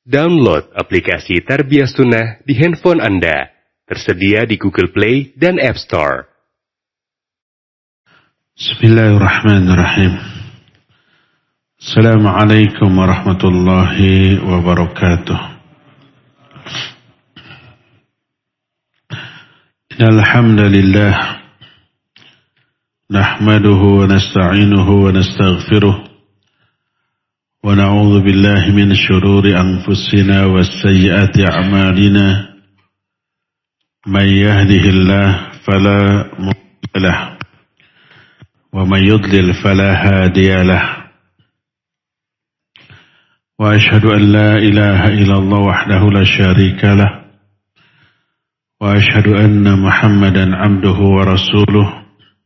Download aplikasi Tarbiyah Sunnah di handphone Anda. Tersedia di Google Play dan App Store. Bismillahirrahmanirrahim. Assalamualaikum warahmatullahi wabarakatuh. Alhamdulillah. Nahmaduhu wa nasta'inuhu wa nastaghfiruh. ونعوذ بالله من شرور أنفسنا وسيئات أعمالنا من يهده الله فلا مضل له ومن يضلل فلا هادي له وأشهد أن لا إله إلا الله وحده لا شريك له وأشهد أن محمدا عبده ورسوله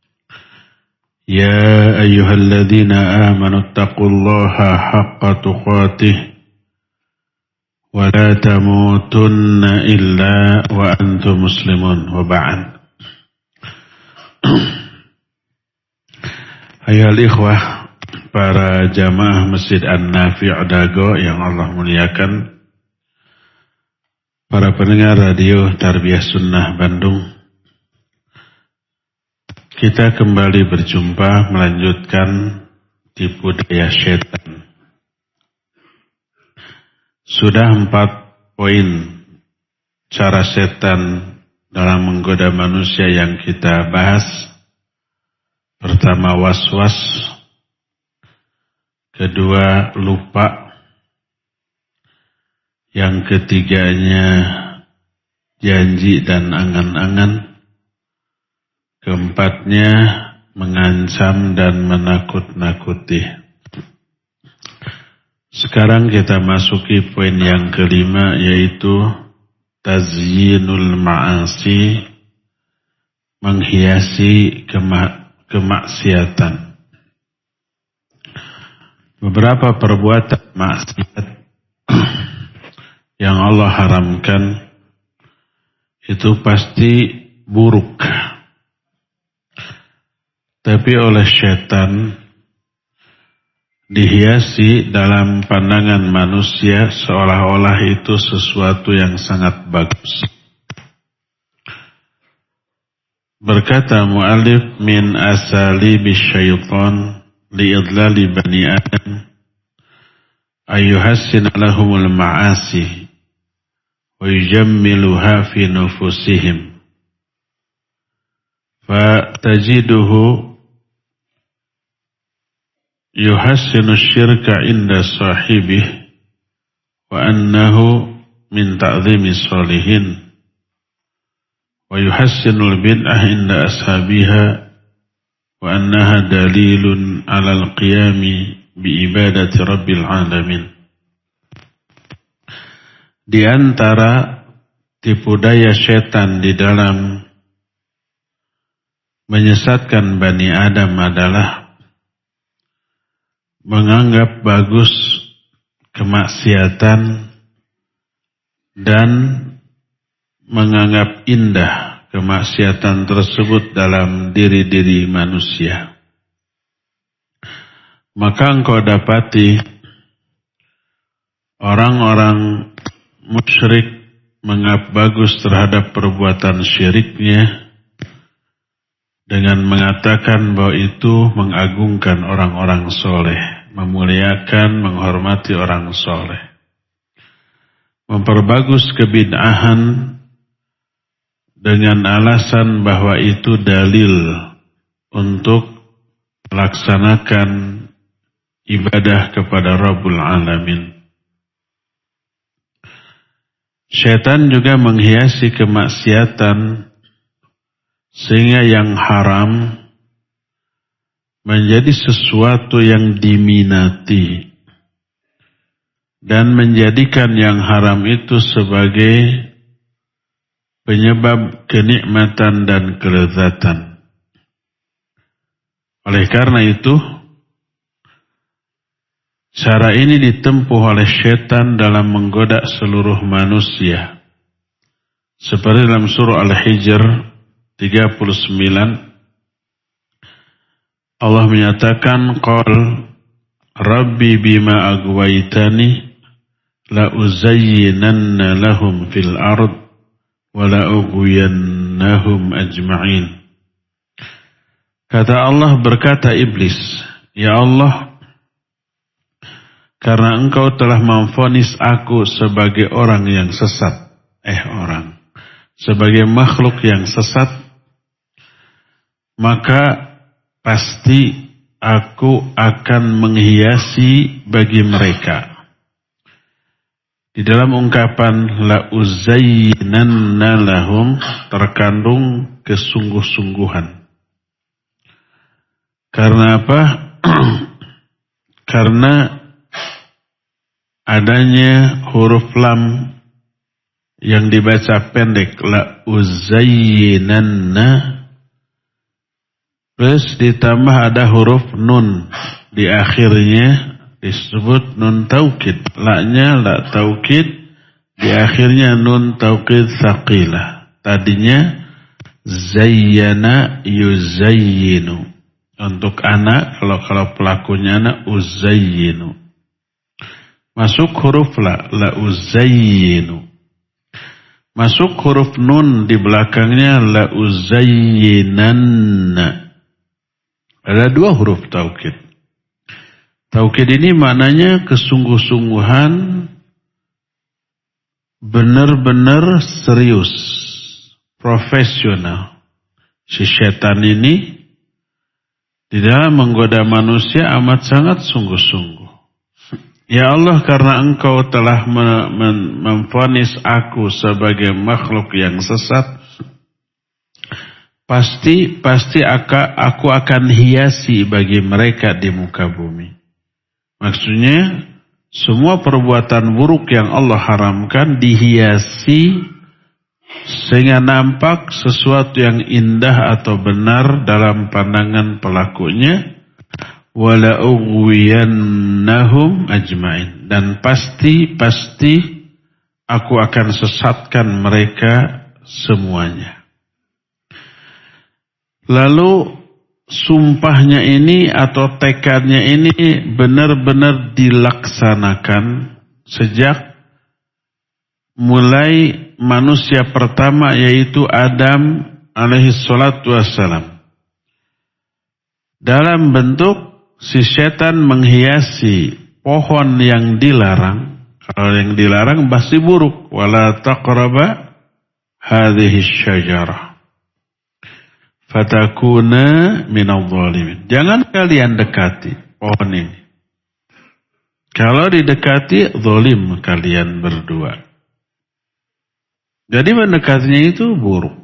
يا أيها الذين آمنوا اتقوا الله حق تقاته ولا تموتن إلا وأنتم مسلمون وبعد. Ayuhal ikhwah, para jamaah Masjid An-Nafi' Dago yang Allah muliakan, para pendengar radio Tarbiyah Sunnah Bandung, kita kembali berjumpa melanjutkan tipu daya setan. Sudah 4 poin cara setan dalam menggoda manusia yang kita bahas. Pertama, was-was. Kedua, lupa. Yang ketiganya, janji dan angan-angan. Keempatnya, mengancam dan menakut-nakuti. Sekarang kita masuki poin yang kelima, yaitu tazyinul ma'asi, menghiasi kemaksiatan. Beberapa perbuatan maksiat yang Allah haramkan itu pasti buruk. Tapi oleh setan dihiasi dalam pandangan manusia seolah-olah itu sesuatu yang sangat bagus. Berkata mu'allif, min asalibi syaitan li'idlali bani Adam ayyuhassin lahumul ma'asi wa yujammiluha fi nufusihim fatajiduhu yuhassinu syirka inda sahibih wa annahu min ta'zimi sholihin wa yuhassinul bid'ah inda ashabiha wa annaha dalilun alal qiyami bi ibadati rabbil alamin. Di antara tipu daya setan di dalam menyesatkan Bani Adam adalah menganggap bagus kemaksiatan dan menganggap indah kemaksiatan tersebut dalam diri-diri manusia. Maka engkau dapati orang-orang musyrik menganggap bagus terhadap perbuatan syiriknya dengan mengatakan bahwa itu mengagungkan orang-orang soleh, memuliakan, menghormati orang soleh. Memperbagus kebid'ahan dengan alasan bahwa itu dalil untuk melaksanakan ibadah kepada Rabbul Alamin. Syaitan juga menghiasi kemaksiatan sehingga yang haram menjadi sesuatu yang diminati dan menjadikan yang haram itu sebagai penyebab kenikmatan dan kelezatan. Oleh karena itu, cara ini ditempuh oleh syaitan dalam menggoda seluruh manusia. Seperti dalam surah Al-Hijr 39, Allah menyatakan, Qal Rabbi bima agwaitani la uzayyinanna lahum fil ard wa la ughwiyannahum ajma'in. Kata Allah, berkata iblis, ya Allah, karena engkau telah memvonis aku sebagai orang yang sesat, sebagai makhluk yang sesat, maka pasti aku akan menghiasi bagi mereka. Di dalam ungkapan la uzayyinanna lahum terkandung kesungguh-sungguhan. Karena apa? Karena adanya huruf lam yang dibaca pendek, la uzayyinanna, plus ditambah ada huruf nun di akhirnya, disebut nun taukid. La-nya la taukid, di akhirnya nun taukid tsaqilah. Tadinya zayyana yuzayyinu. Untuk anak, kalau pelakunya anak, uzayyinu. Masuk huruf la uzayyinu. Masuk huruf nun di belakangnya, la uzayyinanna. Ada dua huruf taukid. Taukid ini maknanya kesungguh-sungguhan, benar-benar serius, profesional. Si setan ini di dalam menggoda manusia amat sangat sungguh-sungguh. Ya Allah, karena engkau telah memvonis aku sebagai makhluk yang sesat, pasti aku akan hiasi bagi mereka di muka bumi. Maksudnya, semua perbuatan buruk yang Allah haramkan dihiasi sehingga nampak sesuatu yang indah atau benar dalam pandangan pelakunya. Wala ughwiyannahum ajma'in. Dan pasti aku akan sesatkan mereka semuanya. Lalu sumpahnya ini atau tekadnya ini benar-benar dilaksanakan sejak mulai manusia pertama, yaitu Adam alaihi salatu wassalam. Dalam bentuk si setan menghiasi pohon yang dilarang. Kalau yang dilarang pasti buruk. Wala taqraba hadhihi syajarah fatakuna minadh dhalimin. Jangan kalian dekati pohon ini. Kalau didekati, zalim kalian berdua. Jadi mendekatinya itu buruk.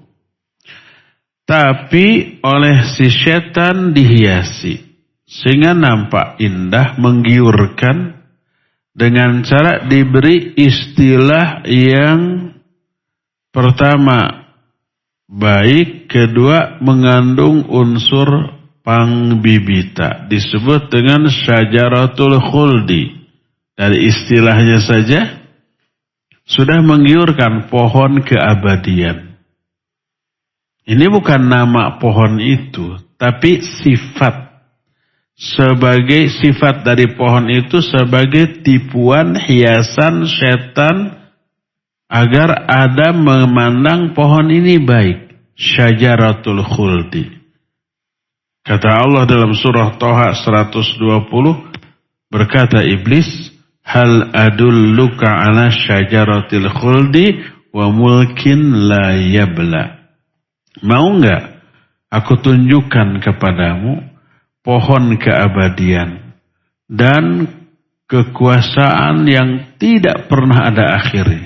Tapi oleh si setan dihiasi sehingga nampak indah, menggiurkan, dengan cara diberi istilah yang pertama baik, kedua mengandung unsur pangbibita, disebut dengan syajaratul khuldi. Dari istilahnya saja sudah menggiurkan, pohon keabadian. Ini bukan nama pohon itu, tapi sifat. Sebagai sifat dari pohon itu sebagai tipuan, hiasan setan agar Adam memandang pohon ini baik. Syajaratul khuldi. Kata Allah dalam surah Toha 120, berkata iblis, hal adulluka ala syajaratil khuldi wa mulkin la yabla. Mau enggak aku tunjukkan kepadamu pohon keabadian dan kekuasaan yang tidak pernah ada akhirnya.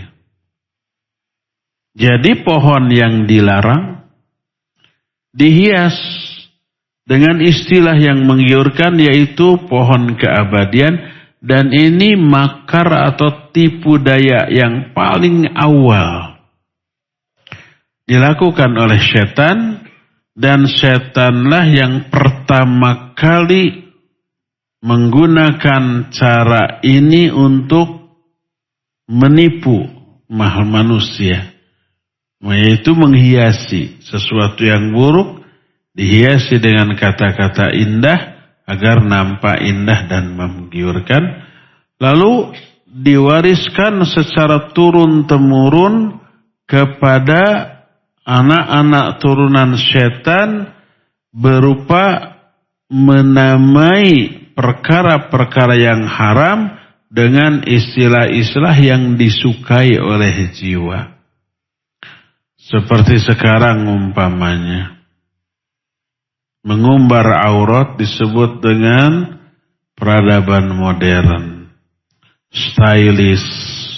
Jadi pohon yang dilarang dihias dengan istilah yang menggiurkan, yaitu pohon keabadian. Dan ini makar atau tipu daya yang paling awal dilakukan oleh setan. Dan setanlah yang pertama kali menggunakan cara ini untuk menipu manusia. Yaitu menghiasi sesuatu yang buruk, dihiasi dengan kata-kata indah agar nampak indah dan menggiurkan. Lalu diwariskan secara turun-temurun kepada anak-anak turunan setan berupa menamai perkara-perkara yang haram dengan istilah-istilah yang disukai oleh jiwa. Seperti sekarang umpamanya, mengumbar aurat disebut dengan peradaban modern, stylish,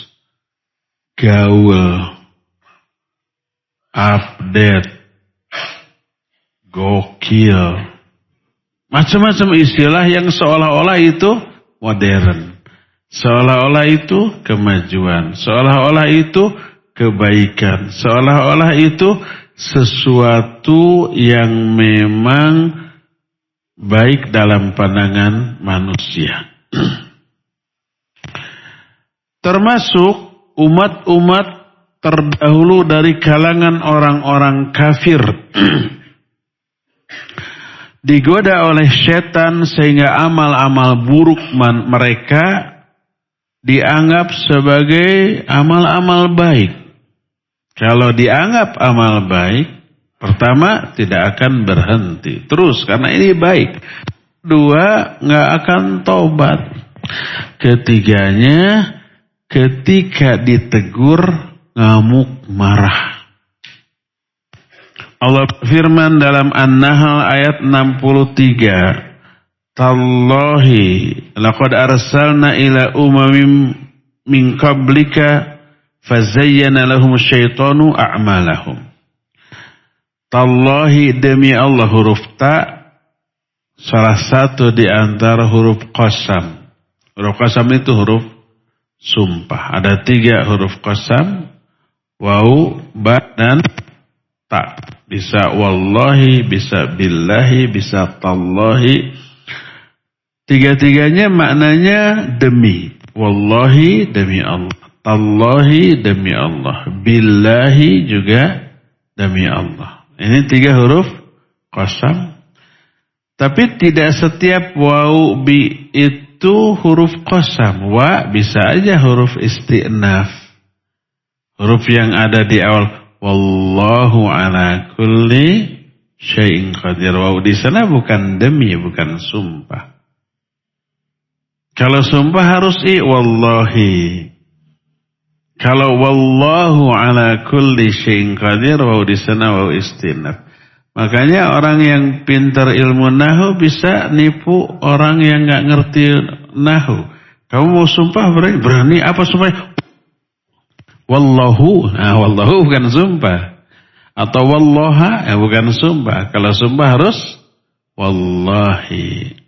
gaul, update, gokil, macam-macam istilah yang seolah-olah itu modern, seolah-olah itu kemajuan, seolah-olah itu kebaikan, seolah-olah itu sesuatu yang memang baik dalam pandangan manusia. Termasuk umat-umat terdahulu dari kalangan orang-orang kafir digoda oleh setan sehingga amal-amal buruk mereka dianggap sebagai amal-amal baik. Kalau dianggap amal baik, pertama tidak akan berhenti terus karena ini baik. Kedua, nggak akan tobat. Ketiganya, ketika ditegur ngamuk marah. Allah berfirman dalam An-Nahl ayat 63, Tallahi laqad arsalna ila umamin min qablika fazayyana lahum syaitanu a'malahum. Tallahi, demi Allah, huruf ta salah satu di antara huruf qasam. Huruf qasam itu huruf sumpah. Ada 3 huruf qasam, waw, ba, dan ta. Bisa wallahi, bisa billahi, bisa tallahi. 3-3-nya maknanya demi. Wallahi demi Allah, tallahi demi Allah, billahi juga demi Allah. Ini 3 huruf qasam. Tapi tidak setiap waw bi itu huruf qasam. Wa bisa aja huruf isti'naf. Huruf yang ada di awal. Wallahu ala kulli syai'in qadir. Waw di sana bukan demi, bukan sumpah. Kalau sumpah harus wallahi. Kalau wallahu ala kulli syai'in qadir, waw di sana waw istinaf. Makanya orang yang pintar ilmu nahu bisa nipu orang yang enggak ngerti nahu. Kamu mau sumpah berani apa sumpah? Wallahu, nah wallahu bukan sumpah. Atau wallaha, bukan sumpah. Kalau sumpah harus wallahi.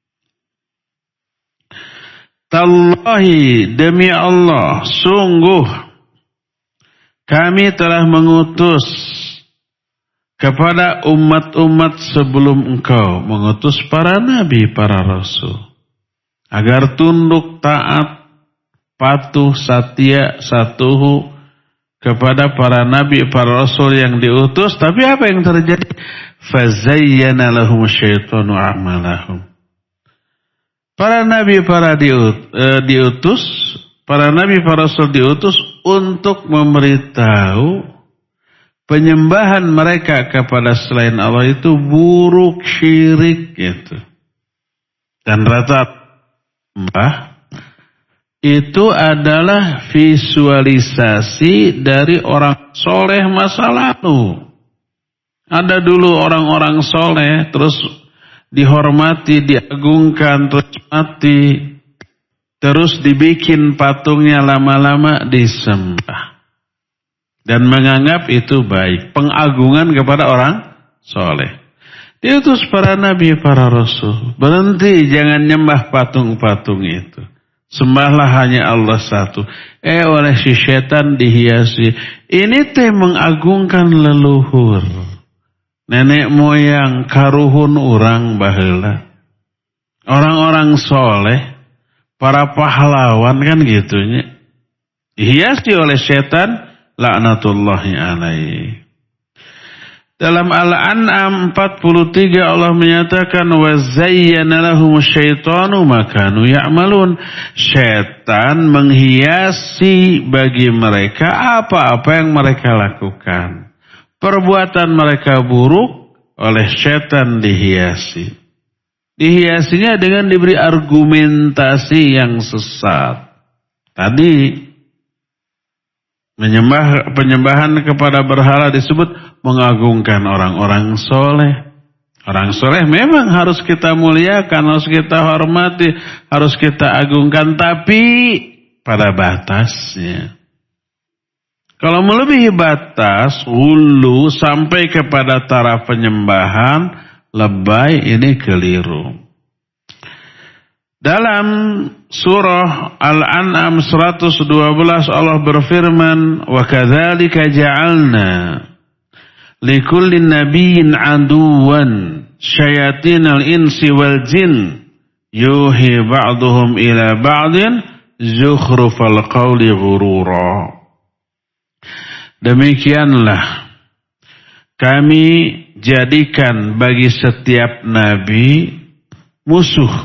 Tallahi, demi Allah, sungguh kami telah mengutus kepada umat-umat sebelum engkau, mengutus para nabi, para rasul, agar tunduk, taat, patuh, satya, satuhu kepada para nabi, para rasul yang diutus. Tapi apa yang terjadi? Fazayyana lahum syaitanu a'malahum. Para nabi, diutus, para nabi, para rasul diutus untuk memberitahu penyembahan mereka kepada selain Allah itu buruk, syirik gitu. Dan rata-rata itu adalah visualisasi dari orang soleh masa lalu. Ada dulu orang-orang soleh, terus dihormati, diagungkan, terus mati, terus dibikin patungnya, lama-lama disembah. Dan menganggap itu baik, pengagungan kepada orang soleh. Diutus para nabi, para rasul, berhenti, jangan nyembah patung-patung itu. Sembahlah hanya Allah satu. Oleh si setan dihiasi. Ini teh mengagungkan leluhur. Nenek moyang, karuhun orang baheula. Orang-orang soleh, para pahlawan kan gitunya. Dihiasi oleh setan, laknatullahi alaihi. Dalam Al-An'am 43 Allah menyatakan wa zayyana lahum syaitanu ma kanu ya'malun. Syaitan menghiasi bagi mereka apa-apa yang mereka lakukan. Perbuatan mereka buruk oleh syaitan dihiasi. Dihiasinya dengan diberi argumentasi yang sesat. Tadi penyembahan kepada berhala disebut mengagungkan orang-orang soleh. Orang soleh memang harus kita muliakan, harus kita hormati, harus kita agungkan, tapi pada batasnya. Kalau melebihi batas, hulu sampai kepada taraf penyembahan, lebay, ini keliru. Dalam surah Al-An'am 112 Allah berfirman, wa kadzalika ja'alna likullin nabiyyin aduwan syayatinal insi wal jin yuhi ba'duhum ila ba'din zukhrufal qawli ghurura. Demikianlah kami jadikan bagi setiap nabi musuh,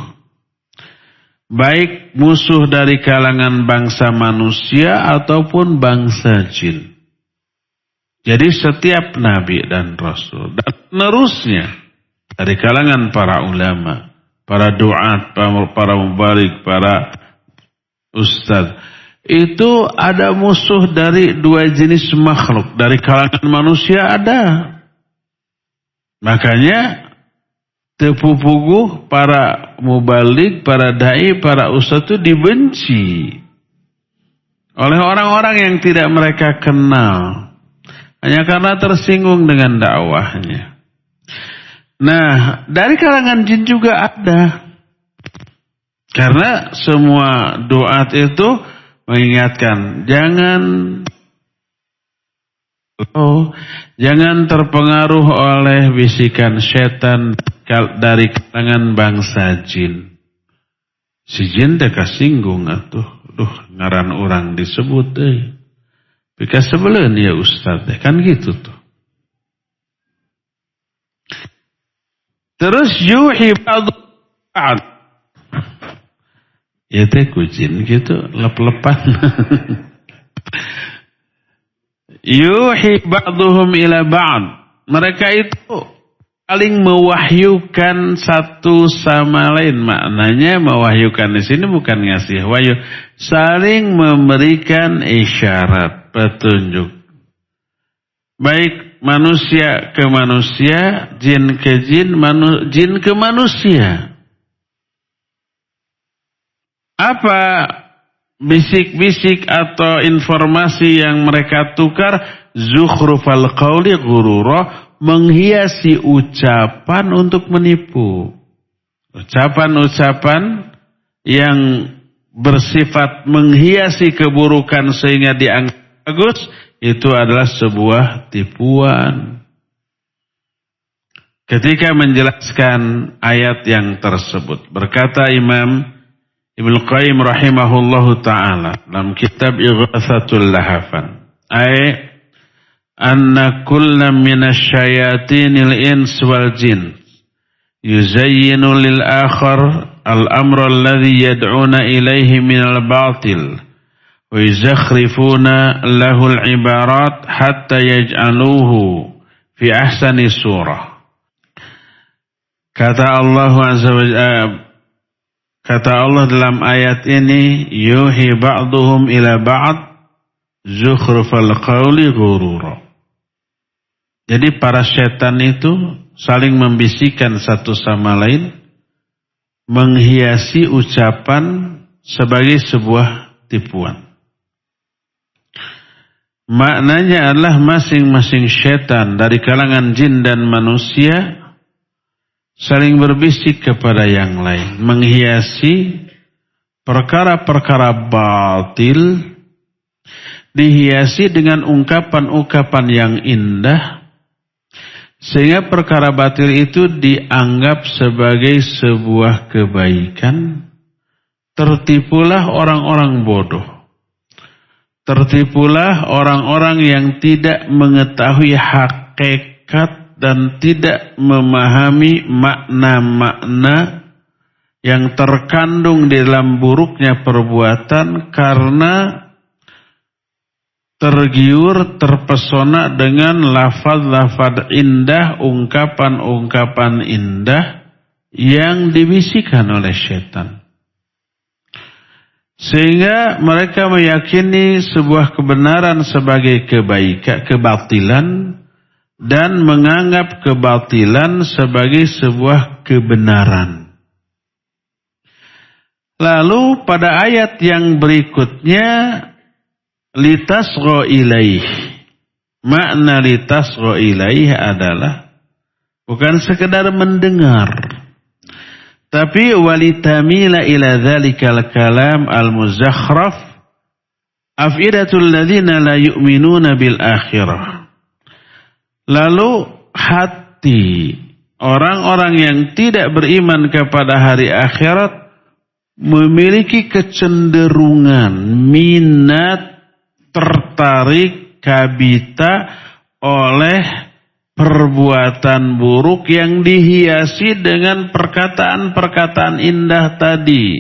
baik musuh dari kalangan bangsa manusia ataupun bangsa jin. Jadi setiap nabi dan rasul dan penerusnya dari kalangan para ulama, para duat, para mubaligh, para ustadz, itu ada musuh dari dua jenis makhluk. Dari kalangan manusia ada. Makanya tepupuguh para mubaligh, para dai, para ustadz itu dibenci oleh orang-orang yang tidak mereka kenal. Hanya karena tersinggung dengan dakwahnya. Nah, dari kalangan jin juga ada. Karena semua duat itu mengingatkan, jangan terpengaruh oleh bisikan setan dari kalangan bangsa jin. Si jin teh kasinggung atuh, ngaran orang disebut deh. Bika sebelen ya ustaz deh, kan gitu tuh. Terus yuhi ba'd. Ya teh kucing gitu, lep-lepan. Yuhi ba'duhum ila ba'd. Mereka itu saling mewahyukan satu sama lain. Maknanya mewahyukan di sini bukan ngasih wahyu, saling memberikan isyarat, petunjuk. Baik manusia ke manusia, jin ke jin, jin ke manusia. Apa bisik-bisik atau informasi yang mereka tukar? Zukhrufal qawli ghurura, menghiasi ucapan untuk menipu. Ucapan-ucapan yang bersifat menghiasi keburukan sehingga dianggap bagus, itu adalah sebuah tipuan. Ketika menjelaskan ayat yang tersebut, berkata Imam Ibnu Qayyim rahimahullahu ta'ala dalam kitab Ighatsatul Lahafan, anna kullam minasyayatinil ins wal jin yuzayyinu lil akhar al-amra alladhi yad'una ilayhi minal batil wa yuzakhrifuna lahu al-ibarat hatta yaj'aluhu fi ahsani surah. Kata Allah dalam ayat ini, yuhi ba'duhum ila ba'd zukhrufal qawli ghurura. Jadi para setan itu saling membisikkan satu sama lain, menghiasi ucapan sebagai sebuah tipuan. Maknanya adalah masing-masing setan dari kalangan jin dan manusia saling berbisik kepada yang lain, menghiasi perkara-perkara batil, dihiasi dengan ungkapan-ungkapan yang indah, sehingga perkara batil itu dianggap sebagai sebuah kebaikan. Tertipulah orang-orang bodoh, tertipulah orang-orang yang tidak mengetahui hakikat dan tidak memahami makna-makna yang terkandung di dalam buruknya perbuatan karena tergiur, terpesona dengan lafaz-lafaz indah, ungkapan-ungkapan indah yang dibisikkan oleh syaitan. Sehingga mereka meyakini sebuah kebenaran sebagai kebatilan dan menganggap kebatilan sebagai sebuah kebenaran. Lalu pada ayat yang berikutnya, litasgha ilaih. Makna litasgha ilaih adalah bukan sekedar mendengar, tapi walitamila ila dzalikal kalam al-muzakhraf afidatul ladzina la yu'minuna bil akhirah. Lalu hati orang-orang yang tidak beriman kepada hari akhirat memiliki kecenderungan, minat, tertarik, kabita oleh perbuatan buruk yang dihiasi dengan perkataan-perkataan indah tadi.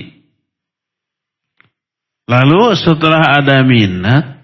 Lalu setelah ada minat,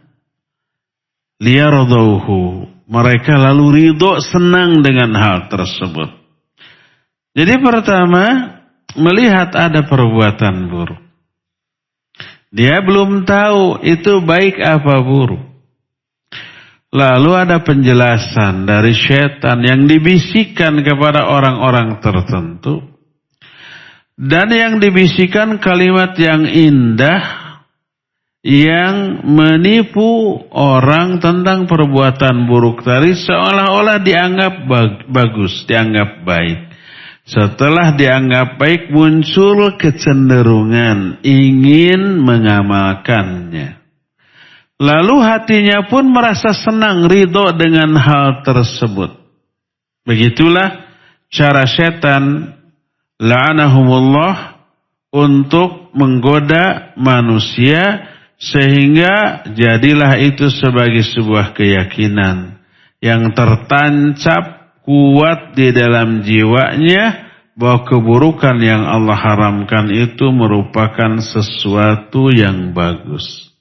liyardauhu, mereka lalu ridho, senang dengan hal tersebut. Jadi pertama, melihat ada perbuatan buruk. Dia belum tahu itu baik apa buruk. Lalu ada penjelasan dari syaitan yang dibisikkan kepada orang-orang tertentu. Dan yang dibisikkan kalimat yang indah yang menipu orang tentang perbuatan buruk tadi seolah-olah dianggap bagus, dianggap baik. Setelah dianggap baik muncul kecenderungan ingin mengamalkannya. Lalu hatinya pun merasa senang, ridho dengan hal tersebut. Begitulah cara setan la'anahumullah untuk menggoda manusia sehingga jadilah itu sebagai sebuah keyakinan yang tertancap kuat di dalam jiwanya bahwa keburukan yang Allah haramkan itu merupakan sesuatu yang bagus.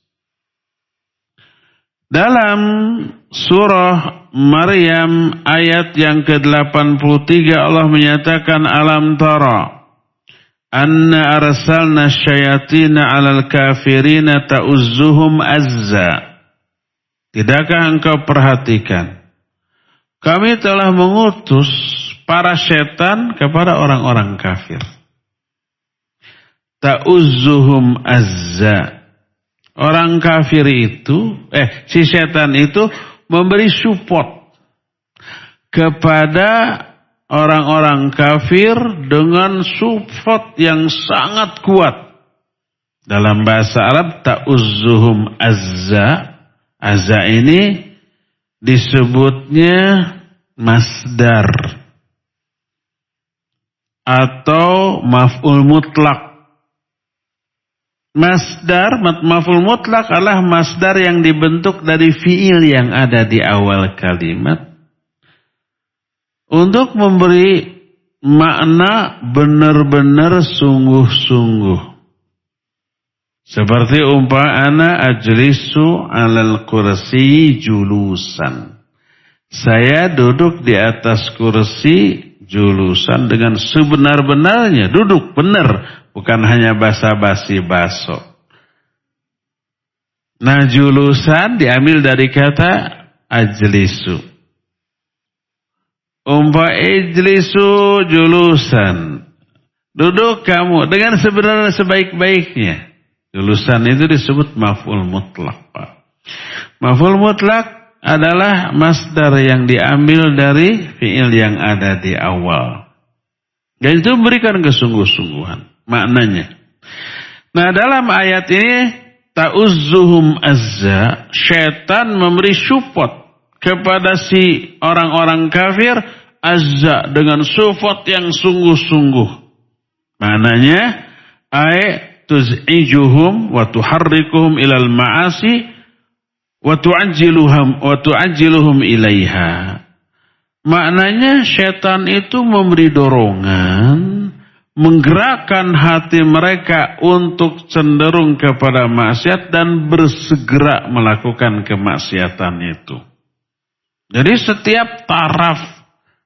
Dalam surah Maryam ayat yang ke-83 Allah menyatakan alam tara anna arsalna syayatina 'alal kafirina ta'uzzuhum azza. Tidakkah engkau perhatikan? Kami telah mengutus para setan kepada orang-orang kafir. Ta'uzzuhum azza. Orang kafir itu, si setan itu memberi support kepada orang-orang kafir dengan support yang sangat kuat. Dalam bahasa Arab, ta'uzzuhum azza. Azza ini disebutnya masdar atau maf'ul mutlak. Masdar, maf'ul mutlak adalah masdar yang dibentuk dari fiil yang ada di awal kalimat untuk memberi makna benar-benar sungguh-sungguh. Seperti umpama ajlisu 'alal kursi julusan. Saya duduk di atas kursi julusan dengan sebenar-benarnya, duduk benar. Bukan hanya basa-basi baso. Nah, julusan diambil dari kata ajlisu. Ijlisu julusan. Duduk kamu dengan sebenarnya sebaik-baiknya. Julusan itu disebut maf'ul mutlak. Maf'ul mutlak adalah masdar yang diambil dari fi'il yang ada di awal. Dan itu memberikan kesungguh-sungguhan. Maknanya. Nah, dalam ayat ini ta'uzzuhum azza, syaitan memberi support kepada si orang-orang kafir azza dengan support yang sungguh-sungguh. Maknanya tuz'ijuhum wa tuharrikuhum ilal ma'asi wa tu'ajjiluhum ilaiha. Maknanya setan itu memberi dorongan, menggerakkan hati mereka untuk cenderung kepada maksiat dan bersegera melakukan kemaksiatan itu. Jadi setiap taraf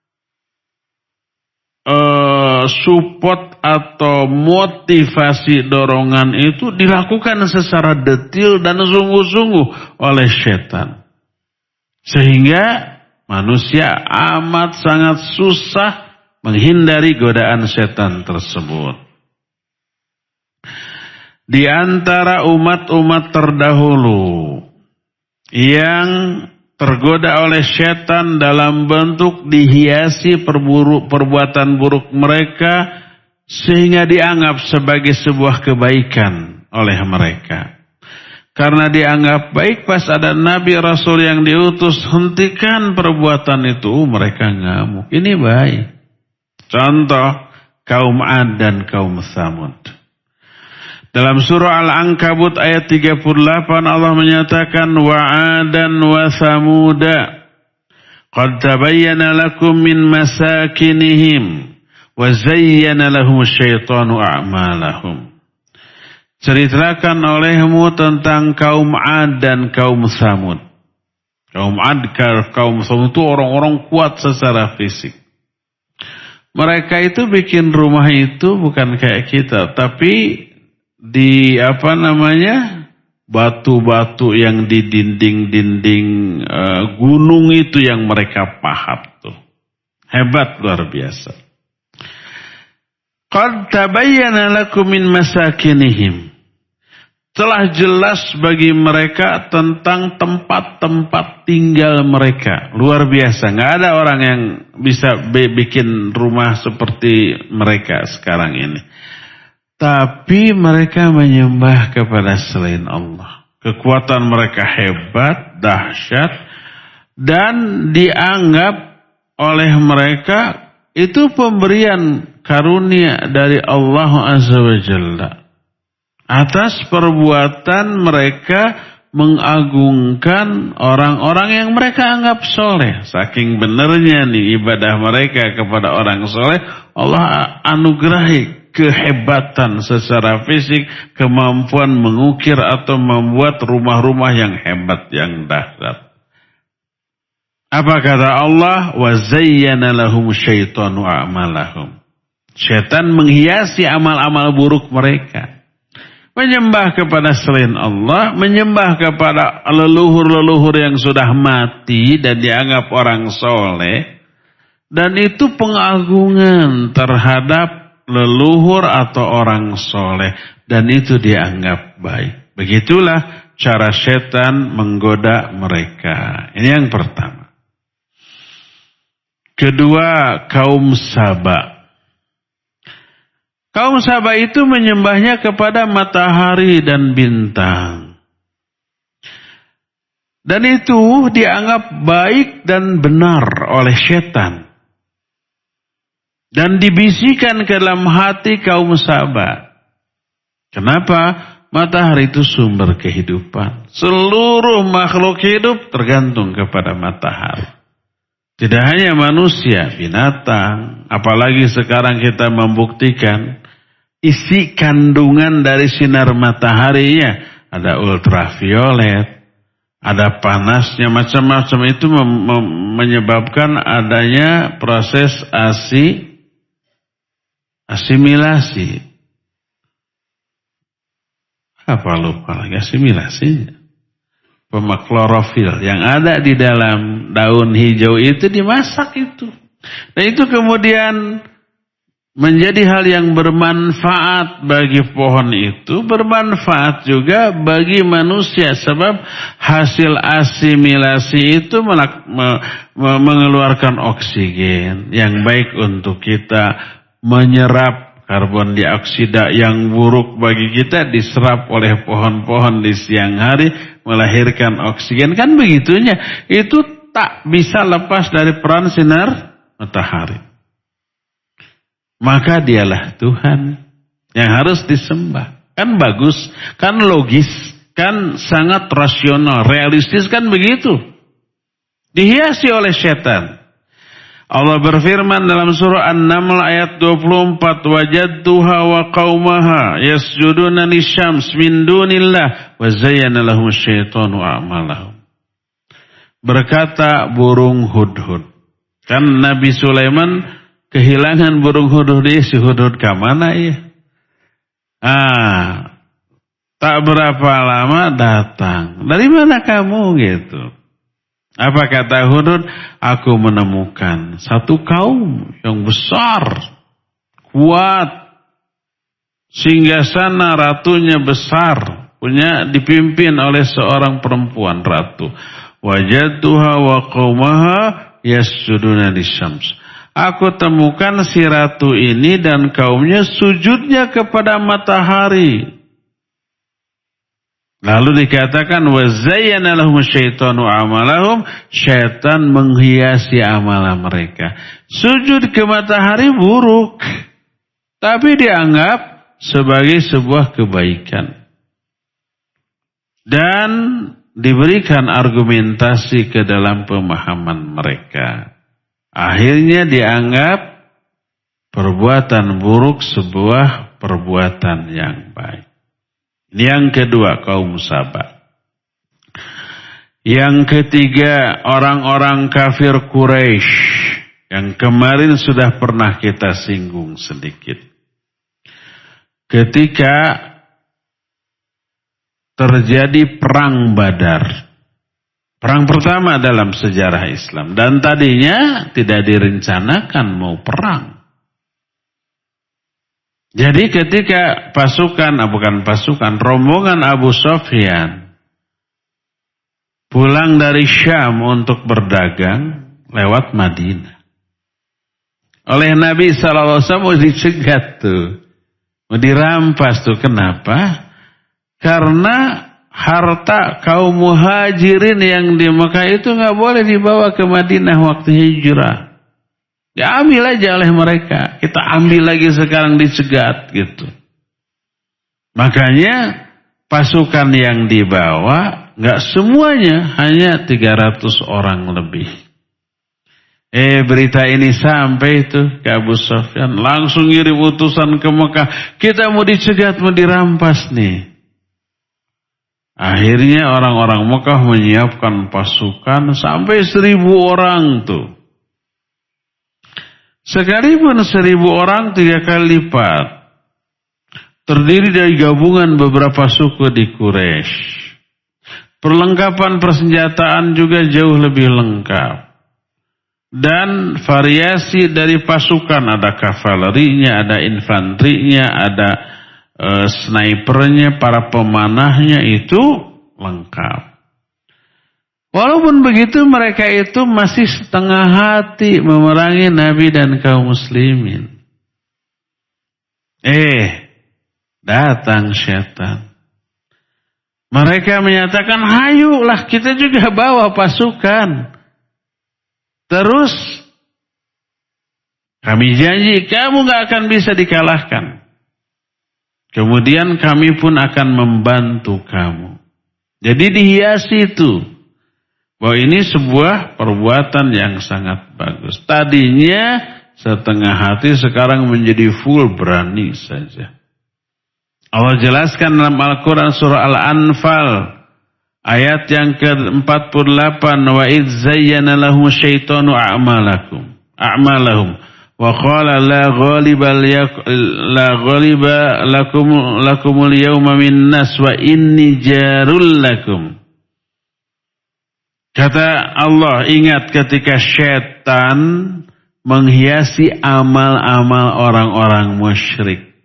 support atau motivasi dorongan itu dilakukan secara detail dan sungguh-sungguh oleh setan. Sehingga manusia amat sangat susah menghindari godaan setan tersebut. Di antara umat-umat terdahulu yang tergoda oleh setan dalam bentuk dihiasi perbuatan buruk mereka sehingga dianggap sebagai sebuah kebaikan oleh mereka. Karena dianggap baik pas ada Nabi Rasul yang diutus, hentikan perbuatan itu, mereka ngamuk. Ini baik. Contoh, kaum Ad dan kaum Tsamud. Dalam surah Al-Ankabut ayat 38 Allah menyatakan, وَعَادًا وَثَمُودًا قَدْ تَبَيَّنَ لَكُمْ مِنْ مَسَاكِنِهِمْ وَزَيَّنَ لَهُمُ الشَّيْطَانُ أَعْمَالَهُمْ. Ceritakan olehmu tentang kaum Ad dan kaum Tsamud. Kaum Ad, kaum Tsamud itu orang-orang kuat secara fisik. Mereka itu bikin rumah itu bukan kayak kita, tapi di batu-batu yang di dinding-dinding gunung itu yang mereka pahat tuh. Hebat, luar biasa. Qad tabayyana lakum min masakinihim. Telah jelas bagi mereka tentang tempat-tempat tinggal mereka. Luar biasa. Nggak ada orang yang bisa bikin rumah seperti mereka sekarang ini. Tapi mereka menyembah kepada selain Allah. Kekuatan mereka hebat, dahsyat. Dan dianggap oleh mereka itu pemberian karunia dari Allah Azza wa Jalla. Atas perbuatan mereka mengagungkan orang-orang yang mereka anggap soleh. Saking benernya nih ibadah mereka kepada orang soleh, Allah anugerahi kehebatan secara fisik, kemampuan mengukir atau membuat rumah-rumah yang hebat, yang dahsyat. Apa kata Allah? وَزَيَّنَ لَهُمُ الشَّيْطَانُ أَعْمَالَهُمْ. Syaitan menghiasi amal-amal buruk mereka. Menyembah kepada selain Allah, menyembah kepada leluhur-leluhur yang sudah mati dan dianggap orang soleh. Dan itu pengagungan terhadap leluhur atau orang soleh. Dan itu dianggap baik. Begitulah cara setan menggoda mereka. Ini yang pertama. Kedua, kaum Saba. Kaum Saba itu menyembahnya kepada matahari dan bintang. Dan itu dianggap baik dan benar oleh setan. Dan dibisikkan ke dalam hati kaum Saba. Kenapa? Matahari itu sumber kehidupan. Seluruh makhluk hidup tergantung kepada matahari. Tidak hanya manusia, binatang. Apalagi sekarang kita membuktikan isi kandungan dari sinar mataharinya. Ada ultraviolet, ada panasnya, macam-macam itu menyebabkan adanya proses asimilasi. Apa lupa lagi asimilasinya? Klorofil yang ada di dalam daun hijau itu dimasak itu. Dan itu kemudian menjadi hal yang bermanfaat bagi pohon itu, bermanfaat juga bagi manusia. Sebab hasil asimilasi itu mengeluarkan oksigen yang baik untuk kita, menyerap karbon dioksida yang buruk bagi kita diserap oleh pohon-pohon di siang hari, melahirkan oksigen. Kan begitunya. Itu tak bisa lepas dari peran sinar matahari. Maka dialah Tuhan yang harus disembah. Kan bagus, kan logis, kan sangat rasional, realistis, kan begitu. Dihiasi oleh setan. Allah berfirman dalam surah An-Naml ayat 24, wajadtuha wa qaumaha yasjuduna lisyams min dunillah wa zayyana lahum syaitanu a'malahum. Berkata burung hudhud. Kan Nabi Sulaiman kehilangan burung hudhud, si hudhud ke mana ya? Tak berapa lama datang. Dari mana kamu gitu? Apa kata hudhud? Aku menemukan satu kaum yang besar, kuat, singgasana ratunya besar, dipimpin oleh seorang perempuan ratu. Wajadtuha wa qaumaha yasjuduna lisyams. Aku temukan si ratu ini dan kaumnya sujudnya kepada matahari. Lalu dikatakan wa zayyana lahum syaitanu amalahum, syaitan menghiasi amalan mereka. Sujud ke matahari buruk, tapi dianggap sebagai sebuah kebaikan. Dan diberikan argumentasi ke dalam pemahaman mereka. Akhirnya dianggap perbuatan buruk sebuah perbuatan yang baik. Yang kedua, kaum Saba. Yang ketiga, orang-orang kafir Quraisy yang kemarin sudah pernah kita singgung sedikit. Ketika terjadi perang Badar, perang pertama dalam sejarah Islam, dan tadinya tidak direncanakan mau perang. Jadi ketika rombongan Abu Sufyan pulang dari Syam untuk berdagang lewat Madinah. Oleh Nabi SAW mau dicegat tuh. Mau dirampas tuh. Kenapa? Karena harta kaum muhajirin yang di Mekah itu gak boleh dibawa ke Madinah waktu hijrah. Diambil aja oleh mereka. Kita ambil lagi sekarang dicegat gitu. Makanya pasukan yang dibawa gak semuanya, hanya 300 orang lebih. Berita ini sampai itu ke Abu Sufyan. Langsung ngirim utusan ke Mekah. Kita mau dicegat, mau dirampas nih. Akhirnya orang-orang Mekah menyiapkan pasukan sampai 1.000 orang tuh. Sekalipun 1.000 orang 3 kali lipat. Terdiri dari gabungan beberapa suku di Quraisy. Perlengkapan persenjataan juga jauh lebih lengkap. Dan variasi dari pasukan, ada kavalerinya, ada infanterinya, ada snipernya, para pemanahnya itu lengkap. Walaupun begitu mereka itu masih setengah hati memerangi Nabi dan kaum muslimin. Datang syaitan. Mereka menyatakan, hayulah kita juga bawa pasukan. Terus kami janji kamu gak akan bisa dikalahkan. Kemudian kami pun akan membantu kamu. Jadi dihiasi itu. Bahwa ini sebuah perbuatan yang sangat bagus. Tadinya setengah hati, sekarang menjadi full berani saja. Allah jelaskan dalam Al-Quran surah Al-Anfal. Ayat yang ke-48. Wa idh zayyana lahum syaitanu a'malahum. Wa qala la ghaliba lakumul yawma min nas wa inni jarul lakum. Kata Allah, ingat ketika syaitan menghiasi amal-amal orang-orang musyrik.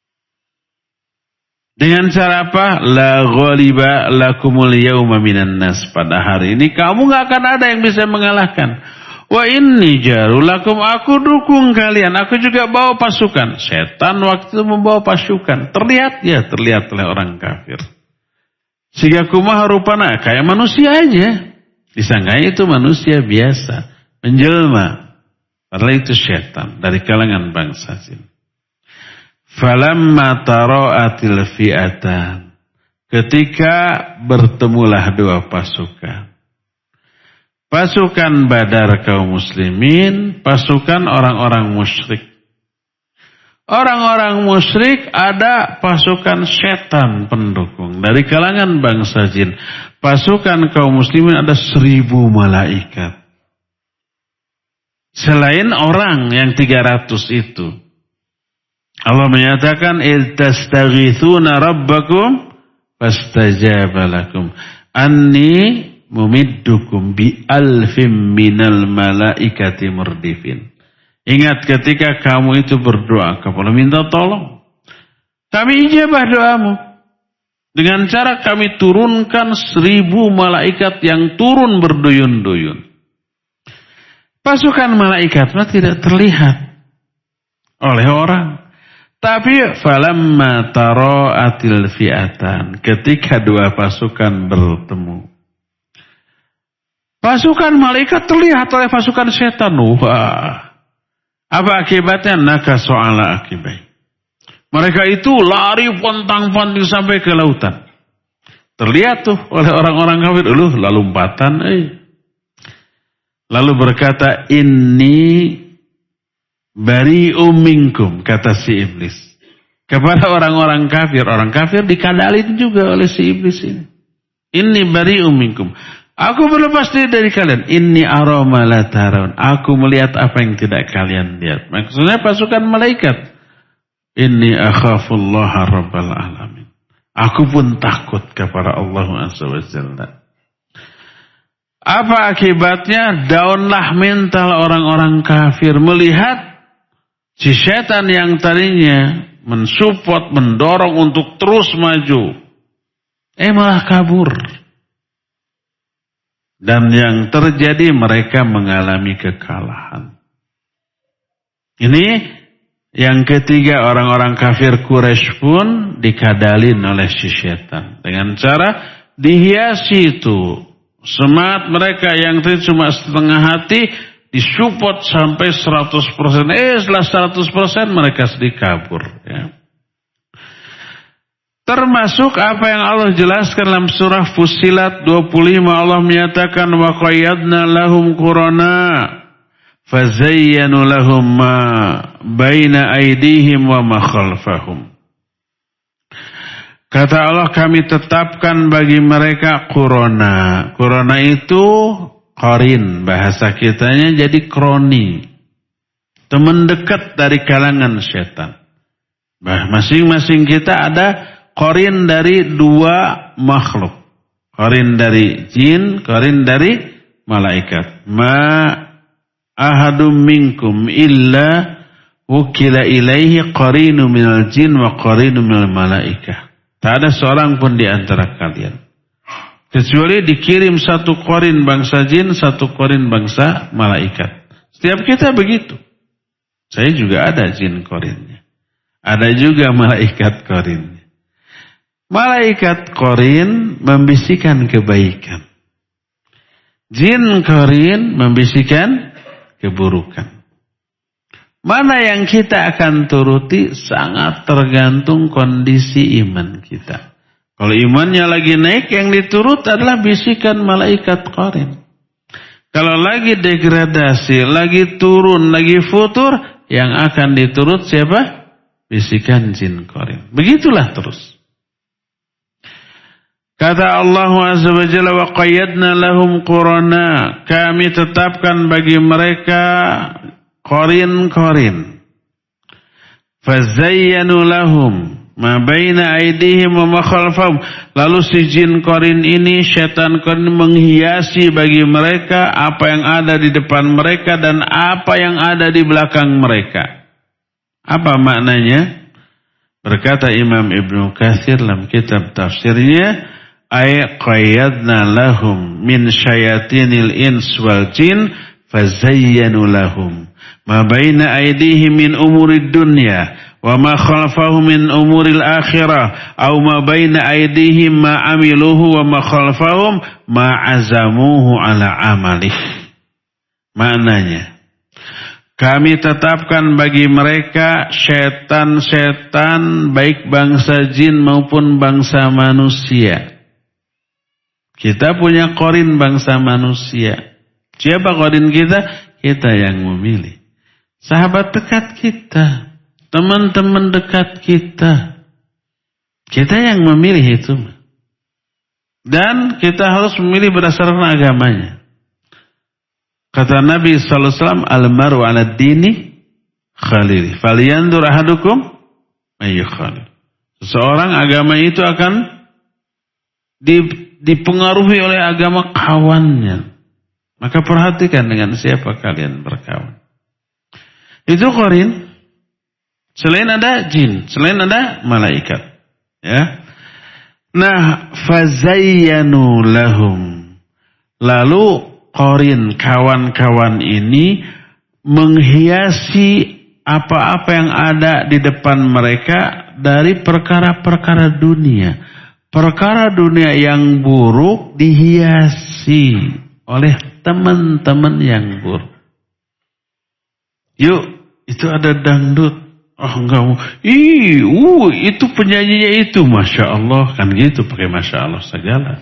Dengan cara apa? La ghaliba lakumul yawma minan nas. Pada hari ini kamu gak akan ada yang bisa mengalahkan. Wa inni jarul lakum, aku dukung kalian. Aku juga bawa pasukan. Syaitan waktu itu membawa pasukan. Terlihat oleh orang kafir. Sehingga kumaha rupana kayak manusia aja. Disangkanya itu manusia biasa, menjelma. Padahal itu syaitan dari kalangan bangsa jin. Falamma tara'atil fi'atan. Ketika bertemulah dua pasukan. pasukan Badar kaum muslimin, pasukan orang-orang musyrik. Orang-orang musyrik ada pasukan setan pendukung dari kalangan bangsa jin. Pasukan kaum muslimin ada 1000 malaikat. Selain orang yang 300 itu. Allah menyatakan إِذْ تَسْتَغِيثُونَ رَبَّكُمْ فَاسْتَجَابَ لَكُمْ أَنِّي مُمِدُّكُمْ بِأَلْفٍ مِّنَ الْمَلَائِكَةِ مُرْدِفِينَ. Ingat ketika kamu itu berdoa kepada minta tolong. Kami ijabah doamu. Dengan cara kami turunkan 1000 malaikat yang turun berduyun-duyun. Pasukan malaikat tidak terlihat oleh orang. Tapi falamma tara'atil fi'atan, ketika dua pasukan bertemu. Pasukan malaikat terlihat oleh pasukan setan. Wah. Apa akibatnya? Nakasu ala akibai. Mereka itu lari pontang-panting sampai ke lautan. Terlihat tuh oleh orang-orang kafir. Lalu lompatan. Lalu berkata, inni bari'um minkum, kata si iblis. Kepada orang-orang kafir. Orang kafir dikadalin juga oleh si iblis ini. Inni bari'um minkum. Aku berlepas diri dari kalian. Inni arama la tarawun. Aku melihat apa yang tidak kalian lihat. Maksudnya pasukan malaikat. Inni akhafullaha rabbal alamin. Aku pun takut kepada Allah Azza wa Jalla. Apa akibatnya? Daunlah mental orang-orang kafir melihat si setan yang tadinya mensupport, mendorong untuk terus maju. Malah kabur. Dan yang terjadi mereka mengalami kekalahan. Ini yang ketiga, orang-orang kafir Quraisy pun dikadalin oleh si setan. Dengan cara dihiasi itu. Semangat mereka yang tadi cuma setengah hati disupport sampai 100%. Setelah 100% mereka sedih kabur. Ya. Termasuk apa yang Allah jelaskan dalam surah Fussilat 25. Allah menyatakan wa qayyadna lahum qurana fazayyanu lahum ma baina aydihim wa ma khalfahum. Kata Allah, kami tetapkan bagi mereka qurana. Qurana itu qarin, bahasa kitanya jadi kroni. Teman dekat dari kalangan setan. Masing-masing kita ada qarin dari dua makhluk. Qarin dari jin, qarin dari malaikat. Ma ahadum minkum illa wukila ilaihi qarinu minal jin wa qarinu minal malaikah. Tak ada seorang pun di antara kalian. Kecuali dikirim satu qarin bangsa jin, satu qarin bangsa malaikat. Setiap kita begitu. Saya juga ada jin qarinnya. Ada juga malaikat qarinnya. Malaikat qarin membisikkan kebaikan. Jin qarin membisikkan keburukan. Mana yang kita akan turuti sangat tergantung kondisi iman kita. Kalau imannya lagi naik, yang diturut adalah bisikan malaikat qarin. Kalau lagi degradasi, lagi turun, lagi futur, yang akan diturut siapa? Bisikan jin qarin. Begitulah terus. Kata Allah Azza wa Jalla wa qayyadna lahum qurana. Kami tetapkan bagi mereka qarin-qarin. Fazayyanu lahum ma baina aydihim wa ma khalfahum. Lalu si jin qarin ini, setan qarin menghiasi bagi mereka apa yang ada di depan mereka dan apa yang ada di belakang mereka. Apa maknanya? Berkata Imam Ibnu Katsir dalam kitab tafsirnya, ay qayyadna lahum min syayatinil ins wal jin fazayyanu lahum ma baina aydihim min umurid dunya wa ma khalfahum min umuril akhirah aw ma baina aydihim ma amiluhu wa ma khalfahum ma azamuhu ala amalih. Maknanya, kami tetapkan bagi mereka setan-setan baik bangsa jin maupun bangsa manusia. Kita punya qarin bangsa manusia. Siapa qarin kita? Kita yang memilih. Sahabat dekat kita, teman-teman dekat kita. Kita yang memilih itu. Dan kita harus memilih berdasarkan agamanya. Kata Nabi sallallahu alaihi wasallam, "Al-mar'u 'ala ad-dini khalili. Falyanzur ahadukum ayyukhalil." Seseorang agama itu akan dipengaruhi oleh agama kawannya. Maka perhatikan dengan siapa kalian berkawan. Itu qarin. Selain ada jin, selain ada malaikat. Ya. Nah, fazayyanu lahum. Lalu qarin, kawan-kawan ini menghiasi apa-apa yang ada di depan mereka dari perkara-perkara dunia. Perkara dunia yang buruk dihiasi oleh teman-teman yang buruk. Yuk, itu ada dangdut. Oh enggak mau. Itu penyanyinya itu. Masya Allah. Kan gitu pakai Masya Allah segala.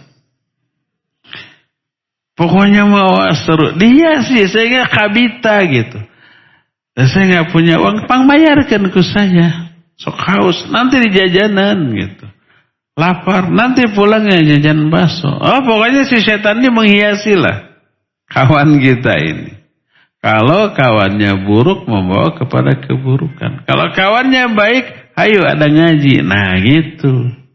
Pokoknya mau seru. Dia sih saya kabita gitu. Dan saya nggak punya uang. Pangbayarkan ke saya. Sok haus. Nanti di jajanan gitu. Lapar. Nanti pulangnya jajan bakso. Oh pokoknya si setan ini menghiasi lah. Kawan kita ini. Kalau kawannya buruk membawa kepada keburukan. Kalau kawannya baik, ayo ada ngaji. Nah gitu.